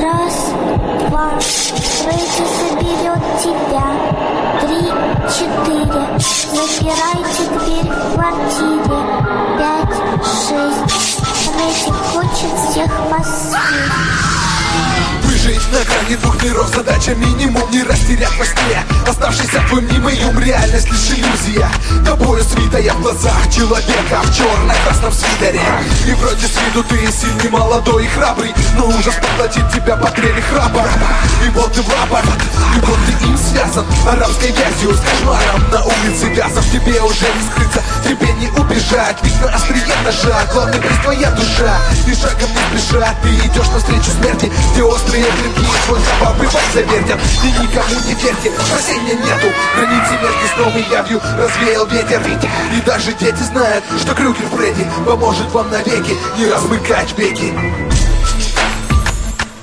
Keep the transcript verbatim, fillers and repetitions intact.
Раз, два, Фредди заберет тебя. Три, четыре, запирайте дверь в квартире. Пять, шесть, Фредди хочет всех посадить. Выжить на грани двух миров, задача минимум не растерять во сне. Оставшийся твой мнимый ум, реальность лишь иллюзия. До боя свитая в глазах человека в черно-красном свитере. И вроде с виду ты сильный, молодой и храбрый, но ужас поглотит тебя по трели храпа. И вот ты в лапах, и вот ты им связан арабской вязью с кошмаром на улице Вязов. Тебе уже не скрыться, тебе не убежать, ведь на острие ножа главный приз твоя душа. И шагом не спеша ты идешь навстречу смерти, где острые клинки свой забавный завертят. И никому не верьте, спасения нету, границы между сном и явью развеял ветер. И даже дети знают, что Крюгер Фредди поможет вам навеки не размыкать веки.